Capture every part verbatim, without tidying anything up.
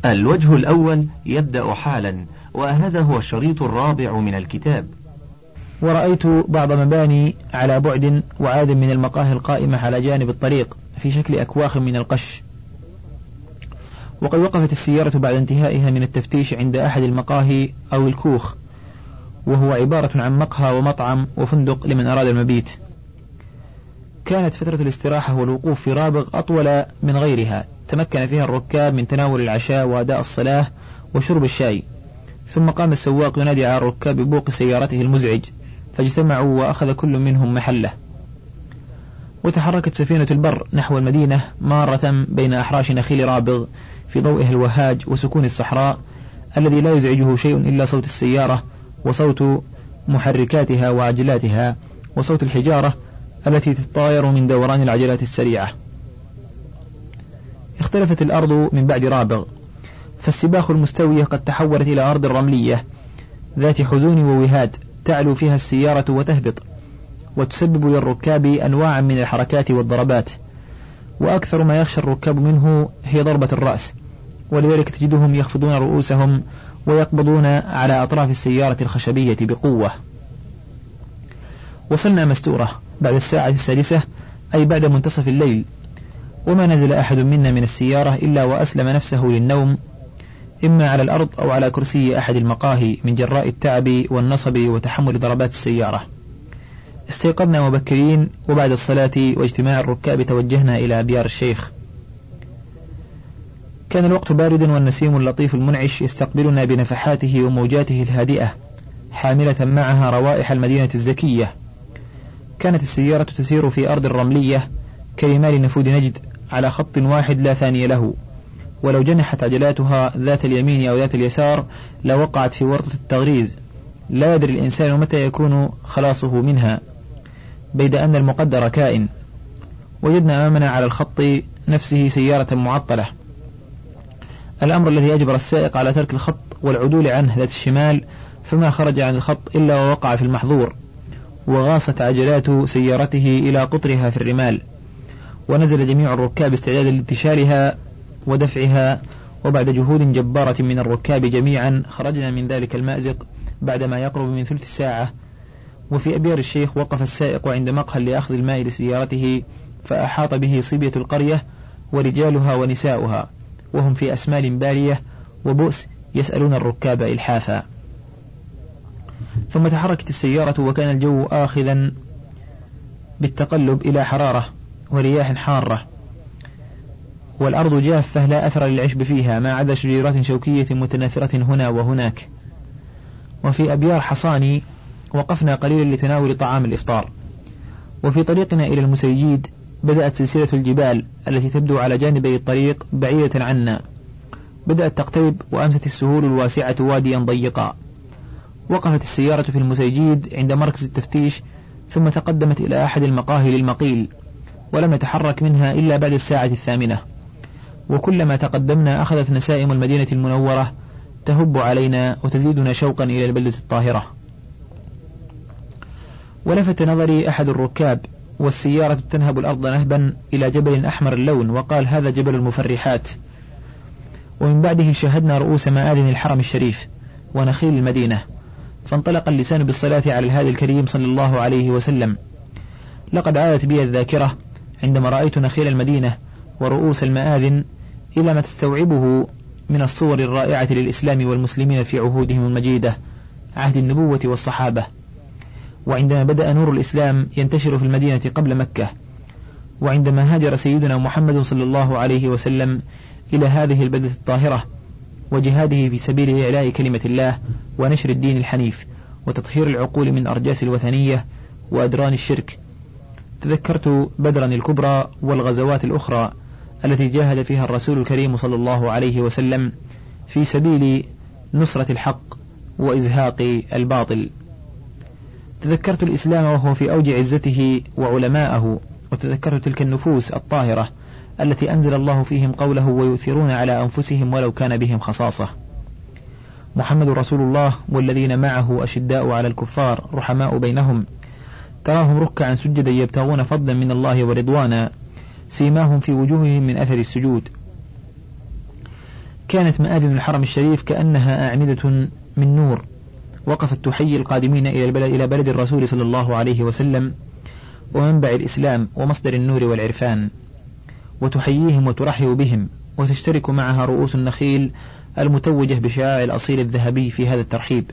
الوجه الأول يبدأ حالا، وهذا هو الشريط الرابع من الكتاب. ورأيت بعض مباني على بعد وعاد من المقاهي القائمة على جانب الطريق في شكل أكواخ من القش. وقد وقفت السيارة بعد انتهائها من التفتيش عند أحد المقاهي أو الكوخ، وهو عبارة عن مقهى ومطعم وفندق لمن أراد المبيت. كانت فترة الاستراحة والوقوف في رابغ أطول من غيرها، تمكن فيها الركاب من تناول العشاء وأداء الصلاة وشرب الشاي. ثم قام السواق ينادي على الركاب ببوق سيارته المزعج، فاجتمعوا وأخذ كل منهم محله. وتحركت سفينة البر نحو المدينة مارة بين أحراش نخيل رابغ في ضوئها الوهاج وسكون الصحراء الذي لا يزعجه شيء إلا صوت السيارة وصوت محركاتها وعجلاتها وصوت الحجارة التي تتطاير من دوران العجلات السريعة. اختلفت الأرض من بعد رابغ، فالسباخ المستوية قد تحولت إلى أرض رملية ذات حزون ووهاد تعلو فيها السيارة وتهبط، وتسبب للركاب أنواعا من الحركات والضربات، وأكثر ما يخشى الركاب منه هي ضربة الرأس، ولذلك تجدهم يخفضون رؤوسهم ويقبضون على أطراف السيارة الخشبية بقوة. وصلنا مستورة بعد الساعة السادسة، أي بعد منتصف الليل، وما نزل أحد منا من السيارة إلا وأسلم نفسه للنوم، إما على الأرض أو على كرسي أحد المقاهي من جراء التعب والنصب وتحمل ضربات السيارة. استيقظنا مبكرين، وبعد الصلاة واجتماع الركاب توجهنا إلى ديار الشيخ. كان الوقت باردا، والنسيم اللطيف المنعش يستقبلنا بنفحاته وموجاته الهادئة، حاملة معها روائح المدينة الزكية. كانت السيارة تسير في أرض رملية كرمال نفود نجد على خط واحد لا ثاني له، ولو جنحت عجلاتها ذات اليمين أو ذات اليسار لوقعت في ورطة التغريز، لا يدري الإنسان متى يكون خلاصه منها، بيد أن المقدر كائن. وجدنا أمامنا على الخط نفسه سيارة معطلة، الأمر الذي أجبر السائق على ترك الخط والعدول عنه ذات الشمال، فما خرج عن الخط إلا ووقع في المحظور، وغاصت عجلات سيارته إلى قطرها في الرمال. ونزل جميع الركاب استعدادا لانتشالها ودفعها، وبعد جهود جبارة من الركاب جميعا خرجنا من ذلك المأزق بعدما يقرب من ثلث الساعة. وفي أبيار الشيخ وقف السائق عند مقهى لأخذ الماء لسيارته، فأحاط به صبية القرية ورجالها ونساؤها، وهم في أسمال بالية وبؤس يسألون الركاب إلحافا. ثم تحركت السيارة، وكان الجو آخذا بالتقلب إلى حرارة ورياح حارة، والأرض جافة لا أثر للعشب فيها ما عدا شجيرات شوكية متناثرة هنا وهناك. وفي أبيار حصاني وقفنا قليلا لتناول طعام الإفطار. وفي طريقنا إلى المسيجيد بدأت سلسلة الجبال التي تبدو على جانبي الطريق بعيدة عنا، بدأت تقترب، وأمست السهول الواسعة واديا ضيقا. وقفت السيارة في المسيجيد عند مركز التفتيش، ثم تقدمت إلى أحد المقاهي للمقيل، ولم نتحرك منها إلا بعد الساعة الثامنة. وكلما تقدمنا أخذت نسائم المدينة المنورة تهب علينا وتزيدنا شوقا إلى البلدة الطاهرة. ولفت نظري أحد الركاب والسيارة تنهب الأرض نهبا إلى جبل أحمر اللون، وقال: هذا جبل المفرحات. ومن بعده شاهدنا رؤوس مآذن الحرم الشريف ونخيل المدينة، فانطلق اللسان بالصلاة على الهادي الكريم صلى الله عليه وسلم. لقد عادت بي الذاكرة عندما رأيت نخيل المدينة ورؤوس المآذن إلى ما تستوعبه من الصور الرائعة للإسلام والمسلمين في عهودهم المجيدة، عهد النبوة والصحابة، وعندما بدأ نور الإسلام ينتشر في المدينة قبل مكة، وعندما هاجر سيدنا محمد صلى الله عليه وسلم إلى هذه البلدة الطاهرة، وجهاده في سبيل إعلاء كلمة الله ونشر الدين الحنيف وتطهير العقول من أرجاس الوثنية وأدران الشرك. تذكرت بدرا الكبرى والغزوات الأخرى التي جاهد فيها الرسول الكريم صلى الله عليه وسلم في سبيل نصرة الحق وإزهاق الباطل. تذكرت الإسلام وهو في أوج عزته وعلماءه، وتذكرت تلك النفوس الطاهرة التي أنزل الله فيهم قوله: ويؤثرون على أنفسهم ولو كان بهم خصاصة. محمد رسول الله والذين معه أشداء على الكفار رحماء بينهم، تراهم ركعا سجدا يبتغون فضلا من الله ورضوانا، سيماهم في وجوههم من أثر السجود. كانت مآذن الحرم الشريف كأنها أعمدة من نور وقفت تحيي القادمين إلى البلد إلى بلد الرسول صلى الله عليه وسلم ومنبع الإسلام ومصدر النور والعرفان، وتحييهم وترحب بهم، وتشترك معها رؤوس النخيل المتوجة بشعاع الأصيل الذهبي في هذا الترحيب.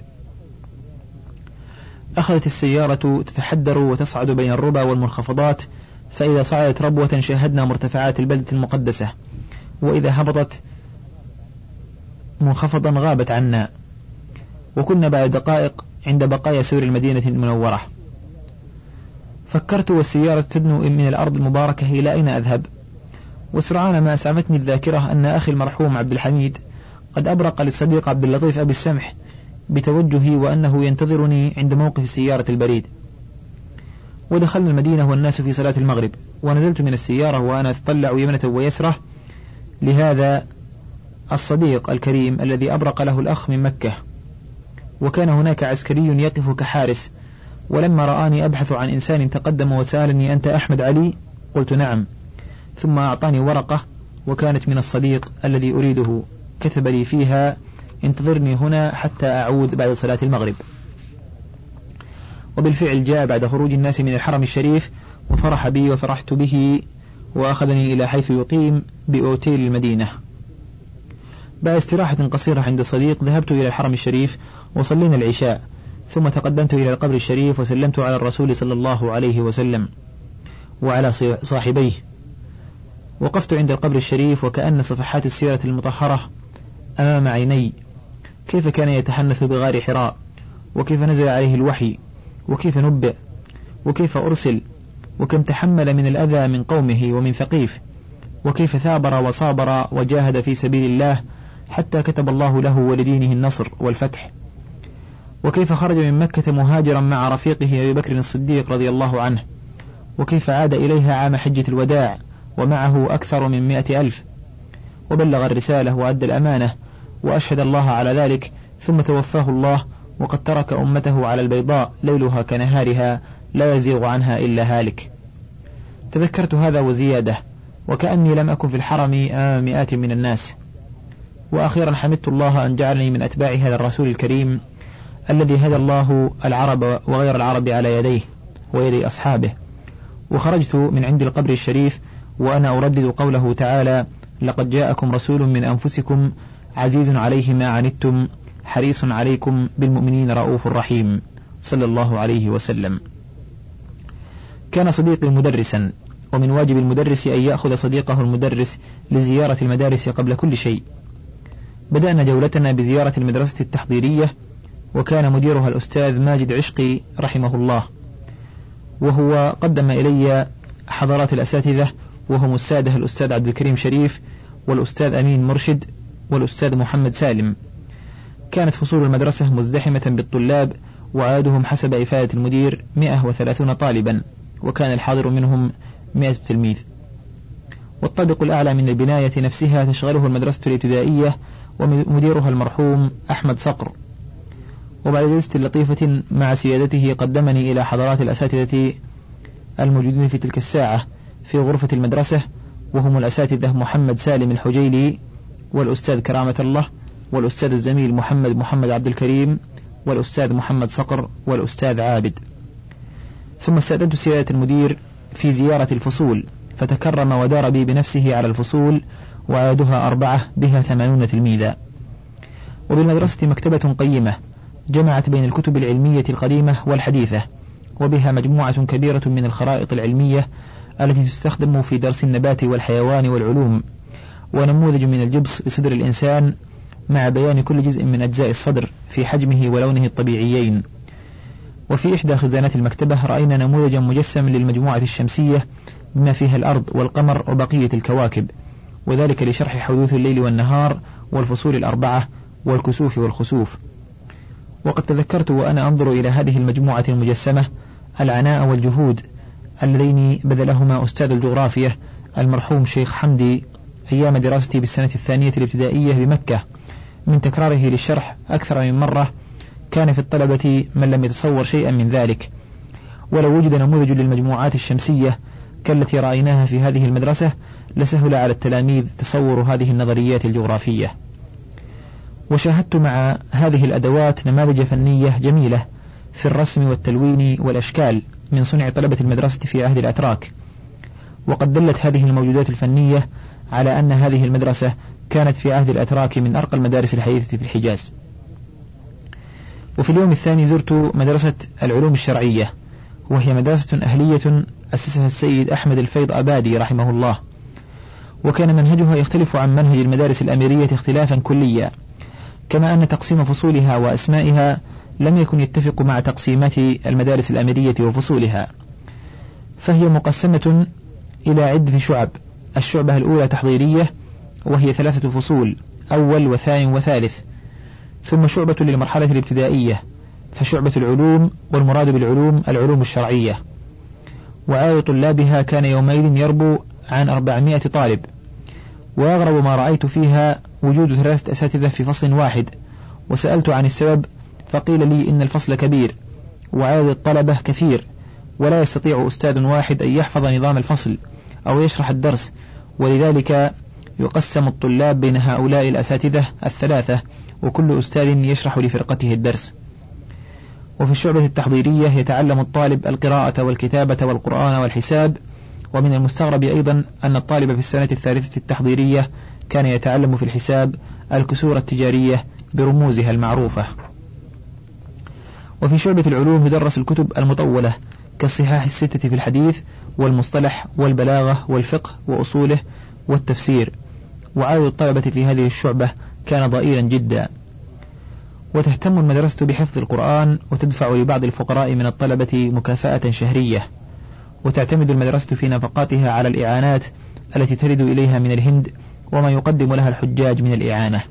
أخذت السيارة تتحدر وتصعد بين الربى والمنخفضات، فإذا صعدت ربوة شاهدنا مرتفعات البلدة المقدسة، وإذا هبطت منخفضا غابت عنا، وكنا بعد دقائق عند بقايا سور المدينة المنورة. فكرت والسيارة تدنو من الأرض المباركة إلى أين أذهب، وسرعان ما أسعفتني الذاكرة أن أخي المرحوم عبد الحميد قد أبرق للصديق عبد اللطيف أبي السمح بتوجهي وأنه ينتظرني عند موقف سيارة البريد. ودخلنا المدينة والناس في صلاة المغرب، ونزلت من السيارة وأنا أتطلع يمنة ويسرة لهذا الصديق الكريم الذي أبرق له الأخ من مكة، وكان هناك عسكري يقف كحارس، ولما رآني أبحث عن إنسان تقدم وسألني: أنت أحمد علي؟ قلت نعم، ثم أعطاني ورقة وكانت من الصديق الذي أريده، كتب لي فيها: انتظرني هنا حتى أعود بعد صلاة المغرب. وبالفعل جاء بعد خروج الناس من الحرم الشريف وفرح بي وفرحت به، وأخذني إلى حيث يقيم بأوتيل المدينة. بعد استراحة قصيرة عند صديق ذهبت إلى الحرم الشريف وصلينا العشاء، ثم تقدمت إلى القبر الشريف وسلمت على الرسول صلى الله عليه وسلم وعلى صاحبيه. وقفت عند القبر الشريف وكأن صفحات السيرة المطهرة أمام عيني، كيف كان يتحنث بغار حراء، وكيف نزل عليه الوحي، وكيف نبئ، وكيف أرسل، وكم تحمل من الأذى من قومه ومن ثقيف، وكيف ثابر وصابر وجاهد في سبيل الله حتى كتب الله له ولدينه النصر والفتح، وكيف خرج من مكة مهاجرا مع رفيقه أبي بكر الصديق رضي الله عنه، وكيف عاد إليها عام حجة الوداع ومعه أكثر من مئة ألف، وبلغ الرسالة وأدى الأمانة وأشهد الله على ذلك، ثم توفاه الله وقد ترك أمته على البيضاء ليلها كنهارها لا يزيغ عنها إلا هالك. تذكرت هذا وزيادة، وكأني لم أكن في الحرم أمام مئات من الناس. وأخيرا حمدت الله أن جعلني من أتباع هذا الرسول الكريم الذي هدى الله العرب وغير العرب على يديه ويدي أصحابه. وخرجت من عند القبر الشريف وأنا أردد قوله تعالى: لقد جاءكم رسول من أنفسكم عزيز عليه ما عنتم حريص عليكم بالمؤمنين رؤوف رحيم، صلى الله عليه وسلم. كان صديقي مدرسا، ومن واجب المدرس أن يأخذ صديقه المدرس لزيارة المدارس قبل كل شيء. بدأنا جولتنا بزيارة المدرسة التحضيرية، وكان مديرها الأستاذ ماجد عشقي رحمه الله، وهو قدم إلي حضرات الأساتذة وهم السادة الأستاذ عبد الكريم شريف والأستاذ أمين مرشد والأستاذ محمد سالم. كانت فصول المدرسة مزدحمة بالطلاب، وعددهم حسب إفادة المدير مئة وثلاثون طالبا، وكان الحاضر منهم مئة تلميذ. والطابق الأعلى من البناية نفسها تشغله المدرسة الابتدائية، ومديرها المرحوم أحمد صقر. وبعد جلسة لطيفة مع سيادته قدمني إلى حضرات الأساتذة الموجودين في تلك الساعة في غرفة المدرسة، وهم الأساتذة محمد سالم الحجيلي والأستاذ كرامة الله والأستاذ الزميل محمد محمد عبد الكريم والأستاذ محمد صقر والأستاذ عابد. ثم استأذنت سيادة المدير في زيارة الفصول، فتكرم ودار بي بنفسه على الفصول، وعددها أربعة بها ثمانون تلميذا. وبالمدرسة مكتبة قيمة جمعت بين الكتب العلمية القديمة والحديثة، وبها مجموعة كبيرة من الخرائط العلمية التي تستخدم في درس النبات والحيوان والعلوم، ونموذج من الجبس لصدر الإنسان مع بيان كل جزء من أجزاء الصدر في حجمه ولونه الطبيعيين. وفي إحدى خزانات المكتبة رأينا نموذجا مجسما للمجموعة الشمسية بما فيها الأرض والقمر وبقية الكواكب، وذلك لشرح حدوث الليل والنهار والفصول الأربعة والكسوف والخسوف. وقد تذكرت وأنا أنظر إلى هذه المجموعة المجسمة العناء والجهود اللذين بذلهما أستاذ الجغرافيا المرحوم شيخ حمدي أيام دراستي بالسنة الثانية الابتدائية بمكة، من تكراره للشرح أكثر من مرة كان في الطلبة من لم يتصور شيئا من ذلك. ولو وجد نموذج للمجموعات الشمسية كالتي رأيناها في هذه المدرسة لسهل على التلاميذ تصور هذه النظريات الجغرافية. وشاهدت مع هذه الأدوات نماذج فنية جميلة في الرسم والتلوين والأشكال من صنع طلبة المدرسة في عهد الأتراك، وقد دلت هذه الموجودات الفنية على أن هذه المدرسة كانت في عهد الأتراك من أرقى المدارس الحديثة في الحجاز. وفي اليوم الثاني زرت مدرسة العلوم الشرعية، وهي مدرسة أهلية أسسها السيد أحمد الفيض أبادي رحمه الله، وكان منهجها يختلف عن منهج المدارس الأميرية اختلافا كليا، كما أن تقسيم فصولها وأسمائها لم يكن يتفق مع تقسيمات المدارس الأميرية وفصولها، فهي مقسمة إلى عدة شعب. الشعبة الأولى تحضيرية، وهي ثلاثة فصول، أول وثاني وثالث، ثم شعبة للمرحلة الابتدائية، فشعبة العلوم، والمراد بالعلوم العلوم الشرعية، وعدد طلابها كان يومئذ يربو عن أربعمائة طالب. وأغرب ما رأيت فيها وجود ثلاثة أساتذة في فصل واحد، وسألت عن السبب فقيل لي إن الفصل كبير وعدد الطلبة كثير، ولا يستطيع أستاذ واحد أن يحفظ نظام الفصل أو يشرح الدرس، ولذلك يقسم الطلاب بين هؤلاء الأساتذة الثلاثة، وكل أستاذ يشرح لفرقته الدرس. وفي الشعبة التحضيرية يتعلم الطالب القراءة والكتابة والقرآن والحساب. ومن المستغرب أيضا أن الطالب في السنة الثالثة التحضيرية كان يتعلم في الحساب الكسور التجارية برموزها المعروفة. وفي شعبة العلوم يدرس الكتب المطولة كالصحاح الستة في الحديث والمصطلح والبلاغة والفقه وأصوله والتفسير، وعدد الطلبة في هذه الشعبة كان ضئيلا جدا. وتهتم المدرسة بحفظ القرآن، وتدفع لبعض الفقراء من الطلبة مكافأة شهرية، وتعتمد المدرسة في نفقاتها على الإعانات التي ترد إليها من الهند وما يقدم لها الحجاج من الإعانة.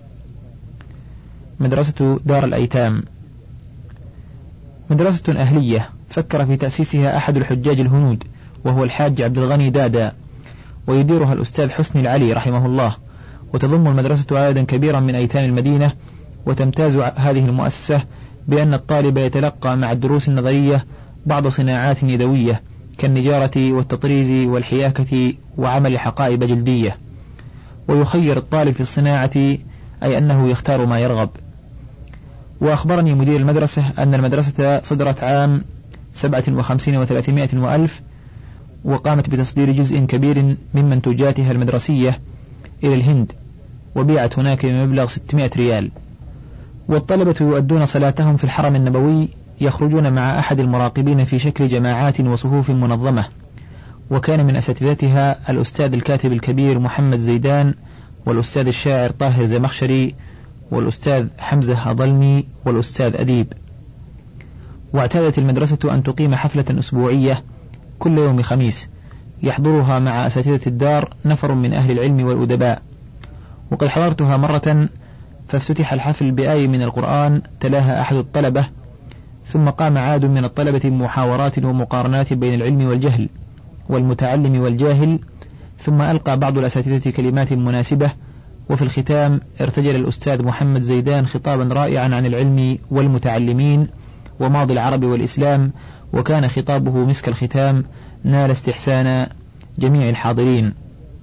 مدرسة دار الأيتام مدرسة أهلية فكر في تأسيسها أحد الحجاج الهنود، وهو الحاج عبد الغني دادا، ويديرها الأستاذ حسني العلي رحمه الله. وتضم المدرسة عددا كبيرا من أيتام المدينة. وتمتاز هذه المؤسسة بأن الطالب يتلقى مع الدروس النظرية بعض صناعات يدوية كالنجارة والتطريز والحياكة وعمل حقائب جلدية، ويخير الطالب في الصناعة، أي أنه يختار ما يرغب. وأخبرني مدير المدرسة أن المدرسة صدرت عام سبعة وخمسين وثلاثمائة وألف، وقامت بتصدير جزء كبير من منتوجاتها المدرسية إلى الهند، وبيعت هناك بمبلغ ستمائة ريال. والطلبة يؤدون صلاتهم في الحرم النبوي، يخرجون مع أحد المراقبين في شكل جماعات وصفوف منظمة. وكان من أساتذتها الأستاذ الكاتب الكبير محمد زيدان، والأستاذ الشاعر طاهر زمخشري، والأستاذ حمزة أضلمي، والأستاذ أديب. واعتادت المدرسة أن تقيم حفلة أسبوعية كل يوم خميس، يحضرها مع أساتذة الدار نفر من أهل العلم والأدباء. وقد حضرتها مرة، فافتتح الحفل بآية من القرآن تلاها أحد الطلبة، ثم قام عاد من الطلبة بمحاورات ومقارنات بين العلم والجهل والمتعلم والجاهل، ثم ألقى بعض الأساتذة كلمات مناسبة. وفي الختام ارتجل الأستاذ محمد زيدان خطابا رائعا عن العلم والمتعلمين وماضي العرب والإسلام، وكان خطابه مسك الختام نال استحسان جميع الحاضرين.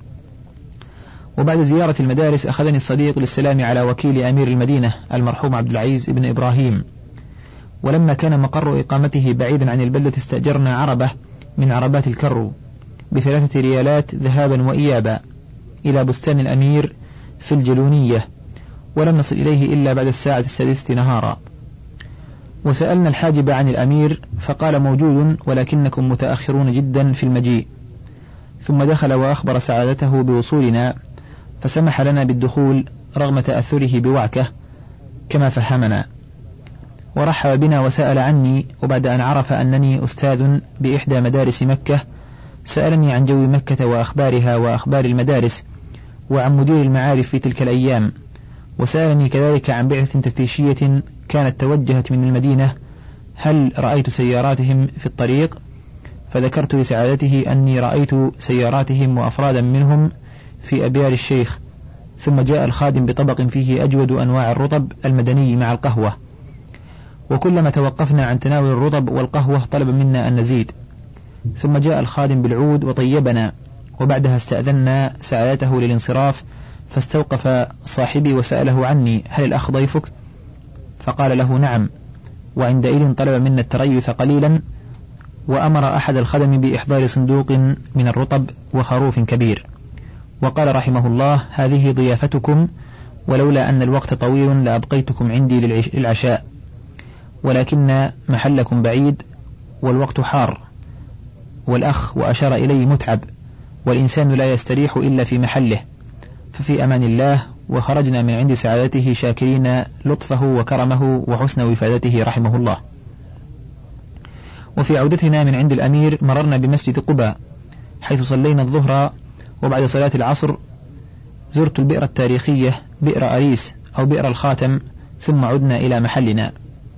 وبعد زيارة المدارس أخذني الصديق للسلام على وكيل أمير المدينة المرحوم عبد العزيز بن إبراهيم. ولما كان مقر إقامته بعيدا عن البلدة استأجرنا عربة من عربات الكرو بثلاثة ريالات ذهابا وإيابا إلى بستان الأمير في الجلونية، ولم نصل إليه إلا بعد الساعة السادسة نهارا. وسألنا الحاجب عن الأمير فقال موجود، ولكنكم متأخرون جدا في المجيء. ثم دخل وأخبر سعادته بوصولنا، فسمح لنا بالدخول رغم تأثره بوعكة كما فهمنا، ورحب بنا وسأل عني. وبعد أن عرف أنني أستاذ بإحدى مدارس مكة سألني عن جو مكة وأخبارها وأخبار المدارس، وعن مدير المعارف في تلك الأيام. وسألني كذلك عن بعثة تفتيشية كانت توجهت من المدينة، هل رأيت سياراتهم في الطريق؟ فذكرت لسعادته أني رأيت سياراتهم وأفرادا منهم في أبيار الشيخ. ثم جاء الخادم بطبق فيه أجود أنواع الرطب المدني مع القهوة، وكلما توقفنا عن تناول الرطب والقهوة طلب منا أن نزيد. ثم جاء الخادم بالعود وطيبنا، وبعدها استأذنا سعادته للانصراف، فاستوقف صاحبي وسأله عني: هل الأخ ضيفك؟ فقال له: نعم. وعندئذ طلب منا التريث قليلا، وأمر أحد الخدم بإحضار صندوق من الرطب وخروف كبير، وقال رحمه الله: هذه ضيافتكم، ولولا أن الوقت طويل لأبقيتكم عندي للعشاء، ولكن محلكم بعيد والوقت حار، والأخ وأشار إليه متعب، والإنسان لا يستريح إلا في محله، ففي أمان الله. وخرجنا من عند سعادته شاكرين لطفه وكرمه وحسن وفادته رحمه الله. وفي عودتنا من عند الأمير مررنا بمسجد قباء حيث صلينا الظهر، وبعد صلاة العصر زرت البئر التاريخية بئر أريس أو بئر الخاتم، ثم عدنا إلى محلنا.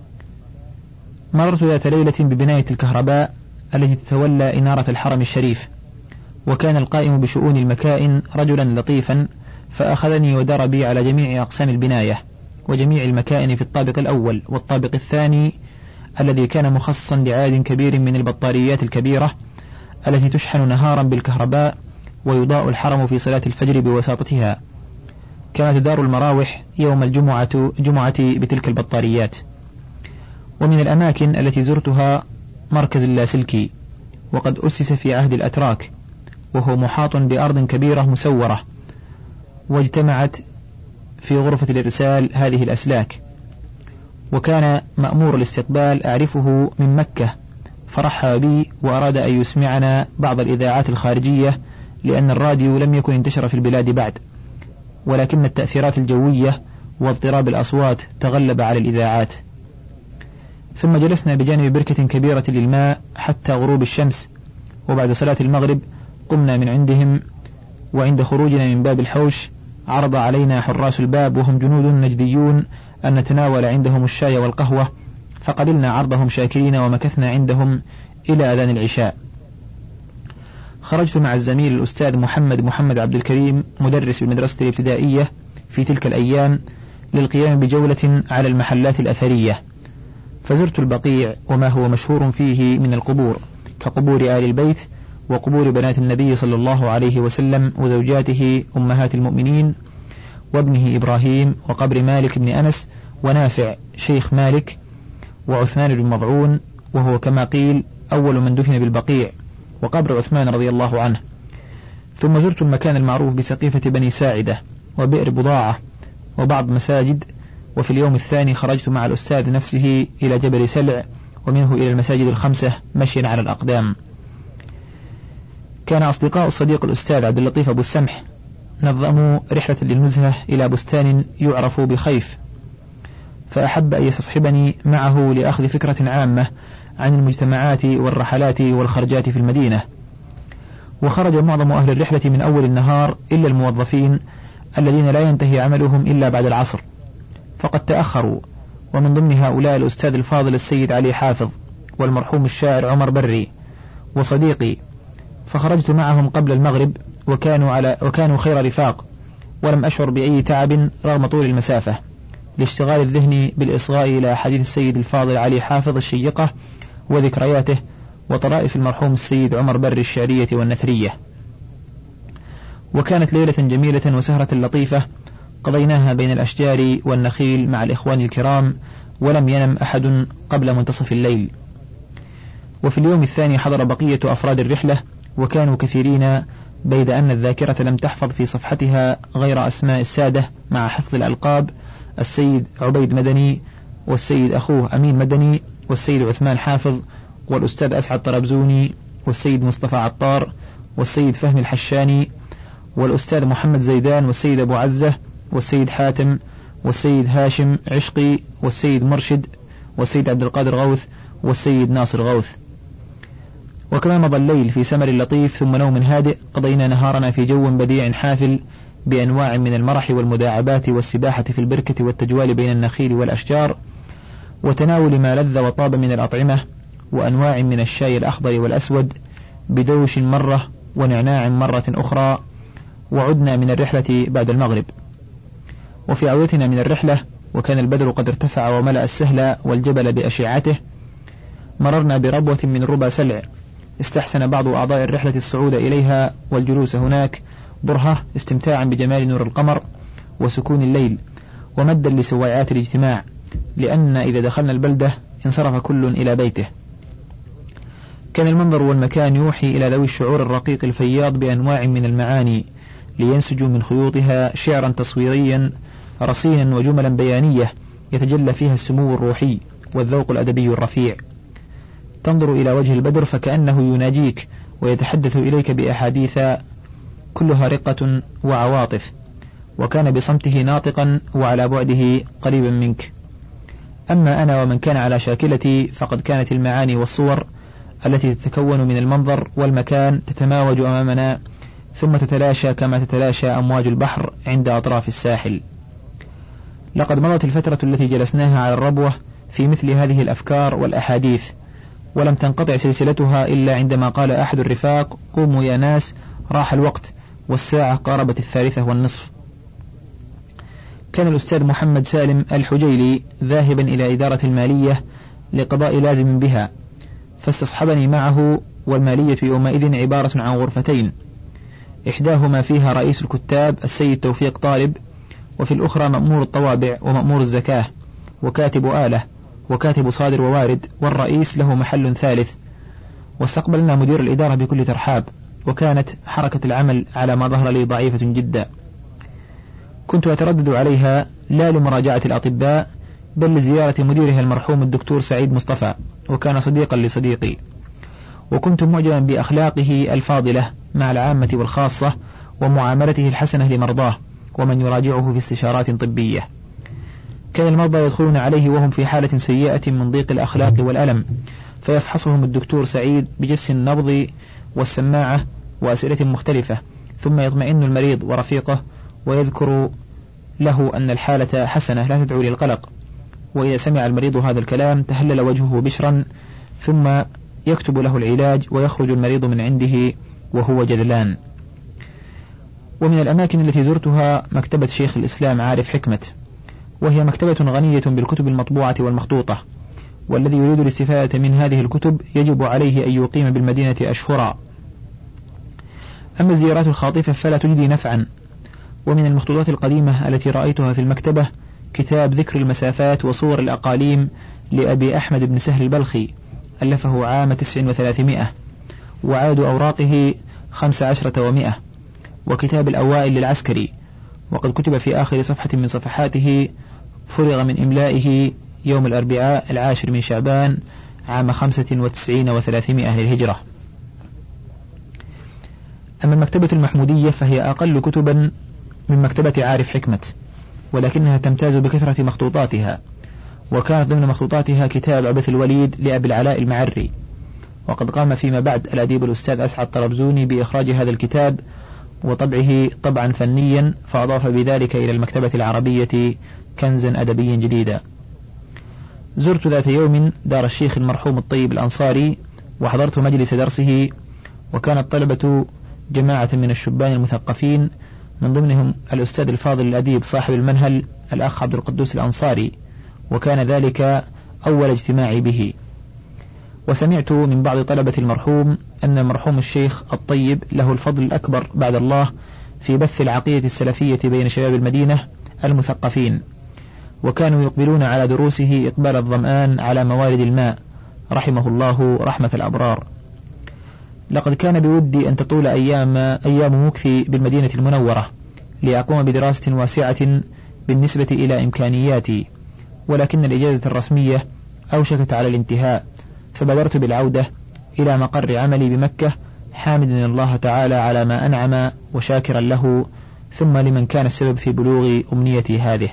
مررت ذات ليلة ببناية الكهرباء التي تتولى إنارة الحرم الشريف، وكان القائم بشؤون المكائن رجلا لطيفا، فأخذني ودار بي على جميع أقسام البناية وجميع المكائن في الطابق الأول والطابق الثاني الذي كان مخصصا لعدد كبير من البطاريات الكبيرة التي تشحن نهارا بالكهرباء، ويضاء الحرم في صلاة الفجر بوساطتها، كما تدار المراوح يوم الجمعة جمعة بتلك البطاريات. ومن الأماكن التي زرتها مركز اللاسلكي، وقد أسس في عهد الأتراك، وهو محاط بأرض كبيرة مسورة، واجتمعت في غرفة الإرسال هذه الأسلاك. وكان مأمور الاستقبال أعرفه من مكة، فرحب بي وأراد أن يسمعنا بعض الإذاعات الخارجية، لأن الراديو لم يكن انتشر في البلاد بعد، ولكن التأثيرات الجوية واضطراب الأصوات تغلب على الإذاعات. ثم جلسنا بجانب بركة كبيرة للماء حتى غروب الشمس، وبعد صلاة المغرب قمنا من عندهم، وعند خروجنا من باب الحوش عرض علينا حراس الباب وهم جنود نجديون أن نتناول عندهم الشاي والقهوة، فقبلنا عرضهم شاكرين، ومكثنا عندهم إلى أذان العشاء. خرجت مع الزميل الأستاذ محمد محمد عبد الكريم مدرس بالمدرسة الابتدائية في تلك الأيام للقيام بجولة على المحلات الأثرية، فزرت البقيع وما هو مشهور فيه من القبور كقبور آل البيت وقبور بنات النبي صلى الله عليه وسلم وزوجاته أمهات المؤمنين وابنه إبراهيم، وقبر مالك بن أنس ونافع شيخ مالك وعثمان بن مضعون، وهو كما قيل أول من دفن بالبقيع، وقبر عثمان رضي الله عنه. ثم زرت المكان المعروف بسقيفة بني ساعدة وبئر بضاعة وبعض مساجد. وفي اليوم الثاني خرجت مع الأستاذ نفسه إلى جبل سلع، ومنه إلى المساجد الخمسة مشيا على الأقدام. كان أصدقاء الصديق الأستاذ عبد اللطيف أبو السمح نظموا رحلة للنزهة إلى بستان يعرف بخيف، فأحب أن يستصحبني معه لأخذ فكرة عامة عن المجتمعات والرحلات والخرجات في المدينة. وخرج معظم أهل الرحلة من أول النهار إلا الموظفين الذين لا ينتهي عملهم إلا بعد العصر، فقد تأخروا، ومن ضمن هؤلاء الأستاذ الفاضل السيد علي حافظ والمرحوم الشاعر عمر بري وصديقي، فخرجت معهم قبل المغرب، وكانوا على وكانوا خير رفاق، ولم أشعر بأي تعب رغم طول المسافة، لاشتغال الذهن بالإصغاء إلى حديث السيد الفاضل علي حافظ الشيقة وذكرياته وطرائف المرحوم السيد عمر بري الشعرية والنثرية. وكانت ليلة جميلة وسهرة لطيفة قضيناها بين الأشجار والنخيل مع الإخوان الكرام، ولم ينم أحد قبل منتصف الليل. وفي اليوم الثاني حضر بقية أفراد الرحلة، وكانوا كثيرين، بيد أن الذاكرة لم تحفظ في صفحتها غير أسماء السادة مع حفظ الألقاب: السيد عبيد مدني، والسيد أخوه أمين مدني، والسيد عثمان حافظ، والأستاذ أسعد طرابزوني، والسيد مصطفى عطار، والسيد فهمي الحشاني، والأستاذ محمد زيدان، والسيد أبو عزة، والسيد حاتم، والسيد هاشم عشقي، والسيد مرشد، والسيد عبد القادر غوث، والسيد ناصر غوث. وكما مضى الليل في سمر لطيف ثم نوم هادئ، قضينا نهارنا في جو بديع حافل بأنواع من المرح والمداعبات والسباحة في البركة والتجوال بين النخيل والأشجار، وتناول ما لذ وطاب من الأطعمة، وأنواع من الشاي الأخضر والأسود بدوش مرة ونعناع مرة أخرى. وعدنا من الرحلة بعد المغرب. وفي عودتنا من الرحلة وكان البدر قد ارتفع وملأ السهل والجبل بأشعته، مررنا بربوة من ربى سلع، استحسن بعض أعضاء الرحلة الصعود إليها والجلوس هناك، برهة استمتاعا بجمال نور القمر وسكون الليل، ومدا لسويعات الاجتماع، لأن إذا دخلنا البلدة انصرف كل إلى بيته. كان المنظر والمكان يوحي إلى ذوي الشعور الرقيق الفياض بأنواع من المعاني، لينسجوا من خيوطها شعرا تصويريا رصينا وجملا بيانية يتجلى فيها السمو الروحي والذوق الأدبي الرفيع. تنظر إلى وجه البدر فكأنه يناجيك ويتحدث إليك بأحاديث كلها رقة وعواطف، وكان بصمته ناطقا وعلى بعده قريبا منك. أما أنا ومن كان على شاكلتي فقد كانت المعاني والصور التي تتكون من المنظر والمكان تتماوج أمامنا ثم تتلاشى كما تتلاشى أمواج البحر عند أطراف الساحل. لقد مضت الفترة التي جلسناها على الربوة في مثل هذه الأفكار والأحاديث، ولم تنقطع سلسلتها إلا عندما قال أحد الرفاق: قوموا يا ناس، راح الوقت والساعة قاربت الثالثة والنصف. كان الأستاذ محمد سالم الحجيلي ذاهبا إلى إدارة المالية لقضاء لازم بها، فاستصحبني معه، والمالية يومئذ عبارة عن غرفتين، إحداهما فيها رئيس الكتاب السيد توفيق طالب، وفي الأخرى مأمور الطوابع ومأمور الزكاة وكاتب آلة وكاتب صادر ووارد، والرئيس له محل ثالث. واستقبلنا مدير الإدارة بكل ترحاب، وكانت حركة العمل على ما ظهر لي ضعيفة جدا. كنت أتردد عليها لا لمراجعة الأطباء بل لزيارة مديرها المرحوم الدكتور سعيد مصطفى، وكان صديقا لصديقي، وكنت معجبا بأخلاقه الفاضلة مع العامة والخاصة ومعاملته الحسنة لمرضاه ومن يراجعه في استشارات طبية. كان المرضى يدخلون عليه وهم في حالة سيئة من ضيق الأخلاق والألم، فيفحصهم الدكتور سعيد بجس النبض والسماعة وأسئلة مختلفة، ثم يطمئن المريض ورفيقه ويذكر له أن الحالة حسنة لا تدعو للقلق. وإذا سمع المريض هذا الكلام تهلل وجهه بشرا، ثم يكتب له العلاج ويخرج المريض من عنده وهو جذلان. ومن الأماكن التي زرتها مكتبة شيخ الإسلام عارف حكمة، وهي مكتبة غنية بالكتب المطبوعة والمخطوطة، والذي يريد الاستفادة من هذه الكتب يجب عليه أن يقيم بالمدينة أشهرا. أما الزيارات الخاطفة فلا تجدي نفعا. ومن المخطوطات القديمة التي رأيتها في المكتبة كتاب ذكر المسافات وصور الأقاليم لأبي أحمد بن سهل البلخي، ألفه عام تسع وثلاثمائة، وعدد أوراقه خمس عشرة ومائة، وكتاب الأوائل للعسكري، وقد كتب في آخر صفحة من صفحاته: فرغ من إملائه يوم الأربعاء العاشر من شعبان عام خمسة وتسعين وثلاثمائة للهجرة. أما المكتبة المحمودية فهي أقل كتبا من مكتبة عارف حكمة، ولكنها تمتاز بكثرة مخطوطاتها، وكانت ضمن مخطوطاتها كتاب عبث الوليد لأبي العلاء المعري، وقد قام فيما بعد الأديب الأستاذ أسعد طربزوني بإخراج هذا الكتاب وطبعه طبعا فنيا، فأضاف بذلك إلى المكتبة العربية كنزا أدبيا جديدا. زرت ذات يوم دار الشيخ المرحوم الطيب الأنصاري، وحضرت مجلس درسه، وكان الطلبة جماعة من الشبان المثقفين، من ضمنهم الأستاذ الفاضل الأديب صاحب المنهل الأخ عبد القدوس الأنصاري، وكان ذلك أول اجتماعي به. وسمعت من بعض طلبة المرحوم أن المرحوم الشيخ الطيب له الفضل الأكبر بعد الله في بث العقيدة السلفية بين شباب المدينة المثقفين، وكانوا يقبلون على دروسه إقبال الظمآن على موارد الماء، رحمه الله رحمة الأبرار. لقد كان بودي أن تطول أيام أيام مكثي بالمدينة المنورة لأقوم بدراسة واسعة بالنسبة إلى إمكانياتي، ولكن الإجازة الرسمية أوشكت على الانتهاء، فبادرت بالعودة إلى مقر عملي بمكة، حامدا الله تعالى على ما أنعم وشاكرا له، ثم لمن كان السبب في بلوغ أمنيتي هذه.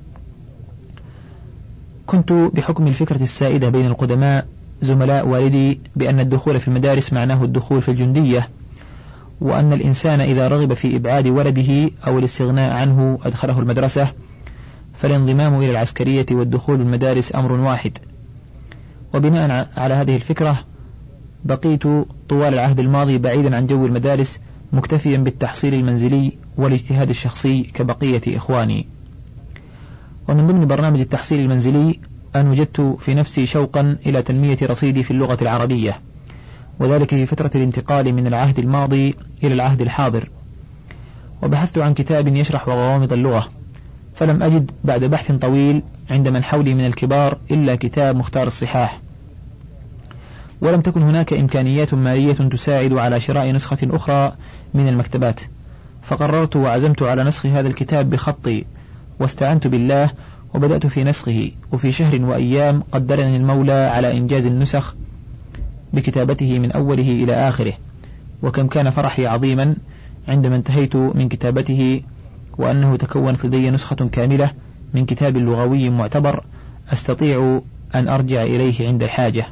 كنت بحكم الفكرة السائدة بين القدماء زملاء والدي بأن الدخول في المدارس معناه الدخول في الجندية، وأن الإنسان إذا رغب في إبعاد ولده أو الاستغناء عنه أدخله المدرسة، فالانضمام إلى العسكرية والدخول المدارس أمر واحد. وبناء على هذه الفكرة بقيت طوال العهد الماضي بعيدا عن جو المدارس، مكتفيا بالتحصيل المنزلي والاجتهاد الشخصي كبقية إخواني. ومن ضمن برنامج التحصيل المنزلي أن وجدت في نفسي شوقا إلى تنمية رصيدي في اللغة العربية، وذلك في فترة الانتقال من العهد الماضي إلى العهد الحاضر. وبحثت عن كتاب يشرح غوامض اللغة، فلم أجد بعد بحث طويل عند من حولي من الكبار إلا كتاب مختار الصحاح، ولم تكن هناك إمكانيات مالية تساعد على شراء نسخة أخرى من المكتبات، فقررت وعزمت على نسخ هذا الكتاب بخطي، واستعنت بالله وبدأت في نسخه، وفي شهر وأيام قدرني المولى على إنجاز النسخ بكتابته من أوله إلى آخره. وكم كان فرحي عظيما عندما انتهيت من كتابته وأنه تكونت لدي نسخة كاملة من كتاب لغوي معتبر أستطيع أن أرجع إليه عند الحاجة.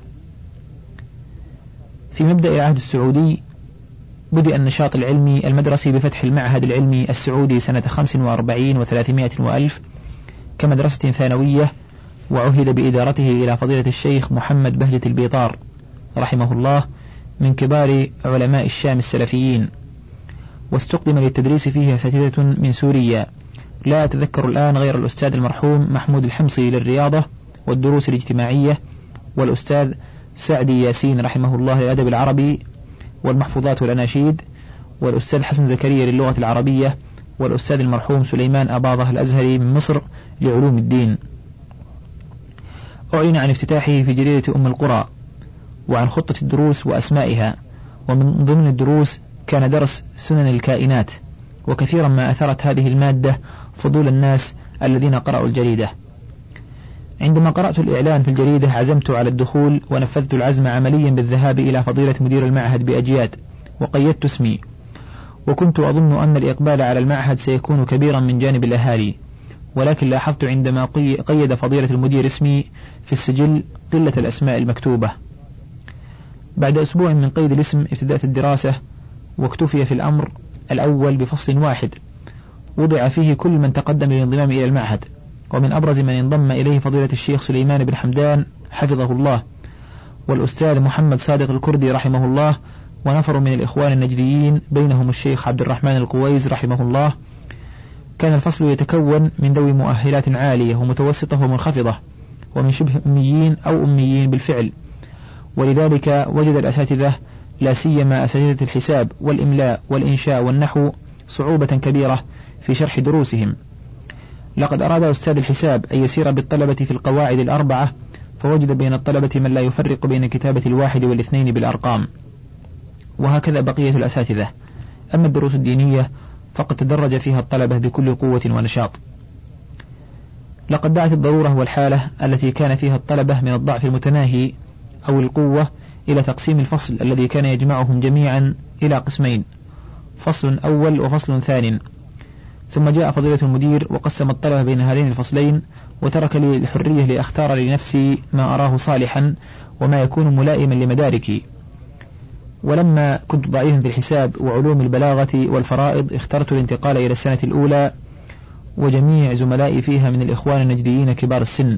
في مبدأ العهد السعودي بدأ النشاط العلمي المدرسي بفتح المعهد العلمي السعودي سنة خمس وأربعين وثلاثمائة وألف كمدرسة ثانوية، وعهد بإدارته إلى فضيلة الشيخ محمد بهجة البيطار رحمه الله من كبار علماء الشام السلفيين، واستقدم للتدريس فيه أساتذة من سوريا، لا أتذكر الآن غير الأستاذ المرحوم محمود الحمصي للرياضة والدروس الاجتماعية، والأستاذ سعدي ياسين رحمه الله للأدب العربي والمحفوظات والأناشيد، والأستاذ حسن زكريا للغة العربية، والأستاذ المرحوم سليمان أباظة الأزهري من مصر لعلوم الدين. أعلن عن افتتاحه في جريدة أم القرى، وعن خطة الدروس وأسمائها، ومن ضمن الدروس كان درس سنن الكائنات، وكثيرا ما أثرت هذه المادة فضول الناس الذين قرأوا الجريدة. عندما قرأت الإعلان في الجريدة عزمت على الدخول، ونفذت العزم عمليا بالذهاب إلى فضيلة مدير المعهد بأجياد، وقيدت اسمي، وكنت أظن أن الإقبال على المعهد سيكون كبيرا من جانب الأهالي، ولكن لاحظت عندما قيد فضيلة المدير اسمي في السجل قلة الأسماء المكتوبة. بعد أسبوع من قيد الاسم ابتدأت الدراسة، واكتفي في الأمر الأول بفصل واحد وضع فيه كل من تقدم للانضمام إلى المعهد، ومن أبرز من انضم إليه فضيلة الشيخ سليمان بن حمدان حفظه الله، والأستاذ محمد صادق الكردي رحمه الله، ونفر من الإخوان النجديين بينهم الشيخ عبد الرحمن القويز رحمه الله. كان الفصل يتكون من ذوي مؤهلات عالية ومتوسطة ومنخفضة، ومن شبه أميين أو أميين بالفعل، ولذلك وجد الأساتذة لا سيما أساتذة الحساب والإملاء والإنشاء والنحو صعوبة كبيرة في شرح دروسهم. لقد أراد أستاذ الحساب أن يسير بالطلبة في القواعد الأربعة، فوجد بين الطلبة من لا يفرق بين كتابة الواحد والاثنين بالأرقام، وهكذا بقية الأساتذة. أما الدروس الدينية فقد تدرج فيها الطلبة بكل قوة ونشاط. لقد دعت الضرورة والحالة التي كان فيها الطلبة من الضعف المتناهي أو القوة إلى تقسيم الفصل الذي كان يجمعهم جميعا إلى قسمين، فصل أول وفصل ثاني، ثم جاء فضيلة المدير وقسم الطلبة بين هذين الفصلين، وترك لي الحرية لأختار لنفسي ما أراه صالحا وما يكون ملائما لمداركي. ولما كنت ضعيفا في الحساب وعلوم البلاغة والفرائض اخترت الانتقال إلى السنة الأولى، وجميع زملائي فيها من الإخوان النجديين كبار السن.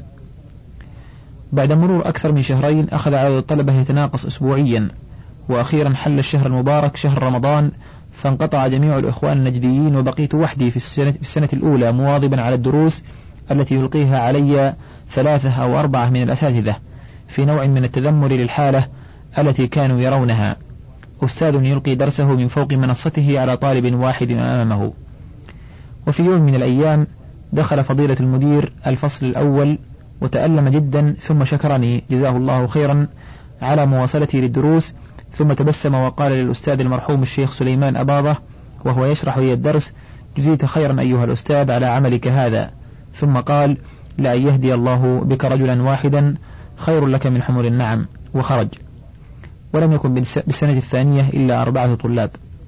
بعد مرور أكثر من شهرين أخذ عدد الطلبة يتناقص أسبوعيا، وأخيرا حل الشهر المبارك شهر رمضان، فانقطع جميع الإخوان النجديين، وبقيت وحدي في السنة, في السنة الأولى مواظبا على الدروس التي يلقيها علي ثلاثة أو أربعة من الأساتذة في نوع من التذمر للحالة التي كانوا يرونها. أستاذ يلقي درسه من فوق منصته على طالب واحد أمامه. وفي يوم من الأيام دخل فضيلة المدير الفصل الأول وتألم جدا، ثم شكرني جزاه الله خيرا على مواصلتي للدروس، ثم تبسم وقال للأستاذ المرحوم الشيخ سليمان أباظة وهو يشرح لي الدرس: جزيت خيرا أيها الأستاذ على عملك هذا. ثم قال: لأن يهدي الله بك رجلا واحدا خير لك من حمر النعم. وخرج. ولم يكن بالسنة الثانية إلا أربعة طلاب.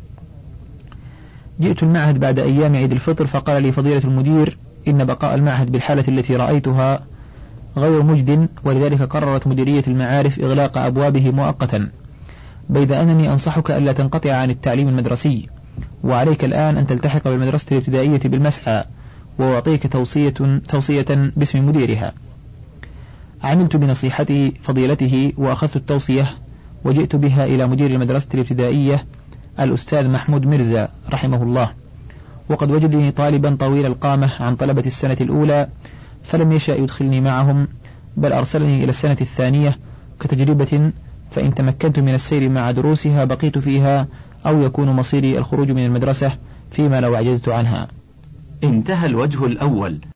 جئت المعهد بعد أيام عيد الفطر، فقال لي فضيلة المدير: إن بقاء المعهد بالحالة التي رأيتها غير مجد، ولذلك قررت مديرية المعارف إغلاق أبوابه مؤقتا، بيد أنني أنصحك ألا تنقطع عن التعليم المدرسي، وعليك الآن أن تلتحق بالمدرسة الابتدائية بالمسحى، وأعطيك توصية, توصية باسم مديرها. عملت بنصيحة فضيلته وأخذت التوصية، وجئت بها إلى مدير المدرسة الابتدائية الأستاذ محمود مرزا رحمه الله، وقد وجدني طالبا طويل القامة عن طلبة السنة الأولى، فلم يشأ يدخلني معهم، بل أرسلني إلى السنة الثانية كتجربة، فإن تمكنت من السير مع دروسها بقيت فيها، أو يكون مصيري الخروج من المدرسة فيما لو عجزت عنها. انتهى الوجه الأول.